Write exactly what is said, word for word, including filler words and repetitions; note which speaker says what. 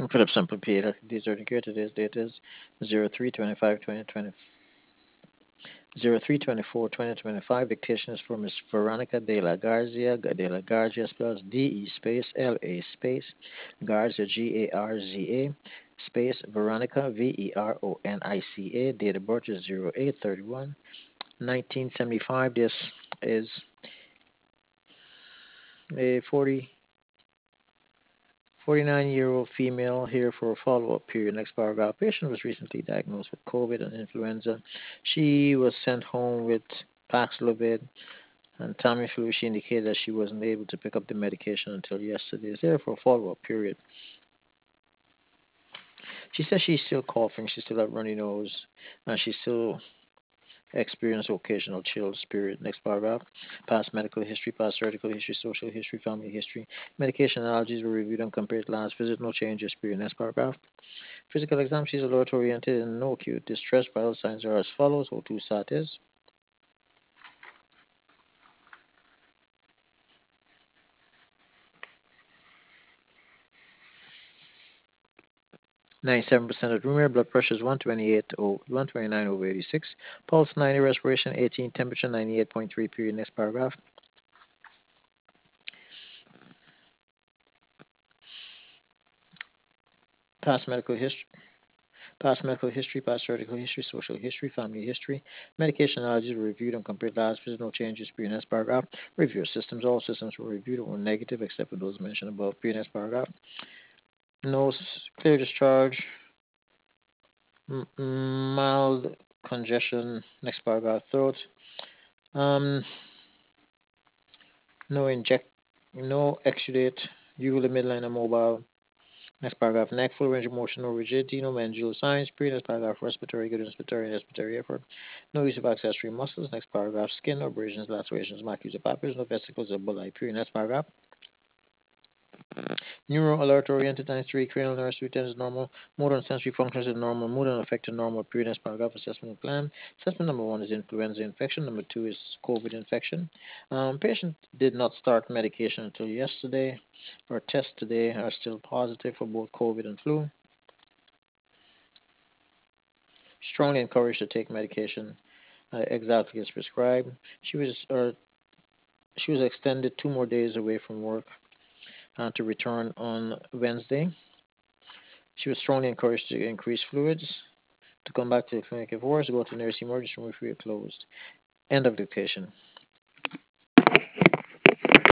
Speaker 1: Philip Simple P. These are the good. Today's date is zero three twenty-five twenty twenty zero three twenty-four twenty twenty-five. Dictation is for Miss Veronica de la Garzia, de la Garzia spells D E space L A space, Garzia G A R Z A, space Veronica V E R O N I C A. Date of birth is zero eight thirty-one nineteen seventy-five. This is a forty, forty-nine year old female here for a follow up period. Next paragraph. Patient was recently diagnosed with COVID and influenza. She was sent home with Paxlovid and Tamiflu. She indicated that she wasn't able to pick up the medication until yesterday. It's there for a follow up period. She says she's still coughing, she still have runny nose, and she still experience occasional chills, spirit. Next paragraph. Past medical history, past surgical history, social history, family history. Medication allergies were reviewed and compared to last visit. No change in spirit. Next paragraph. Physical exam, she's alert oriented and no acute distress. Vital signs are as follows. O two sat is ninety-seven percent of room air. Blood pressure is one twenty-eight o- one twenty-nine over eighty-six. Pulse ninety, respiration eighteen, temperature ninety-eight point three. Period. Next paragraph. Past medical history. Past medical history, past surgical history, social history, family history. Medication allergies were reviewed and compared last visit. No changes. Period. Next paragraph. Review of systems. All systems were reviewed and were negative except for those mentioned above. Period. Next paragraph. No s- clear discharge. M- mild congestion. Next paragraph. Throat. Um, no inject, no exudate. Uvula midline and mobile. Next paragraph. Neck, full range of motion, no rigidity, no mandibular signs. Period. Next paragraph. Respiratory, good respiratory and expiratory effort. No use of accessory muscles. Next paragraph. Skin, no abrasions, lacerations, macules, or papules, no vesicles or bulli. Period. Next paragraph. Neuro alert oriented times three. Cranial nerve sweet is normal. Motor and sensory functions is normal. Mood and affected normal. Period. Next paragraph. Assessment of gland. Assessment number one is influenza infection. Number two is COVID infection. Um, patient did not start medication until yesterday. Our tests today are still positive for both COVID and flu. Strongly encouraged to take medication uh, exactly as prescribed. She was uh, she was extended two more days away from work uh, to return on Wednesday. She was strongly encouraged to increase fluids, to come back to the clinic if worse, go to nurse emergency room if we are closed. End of dictation.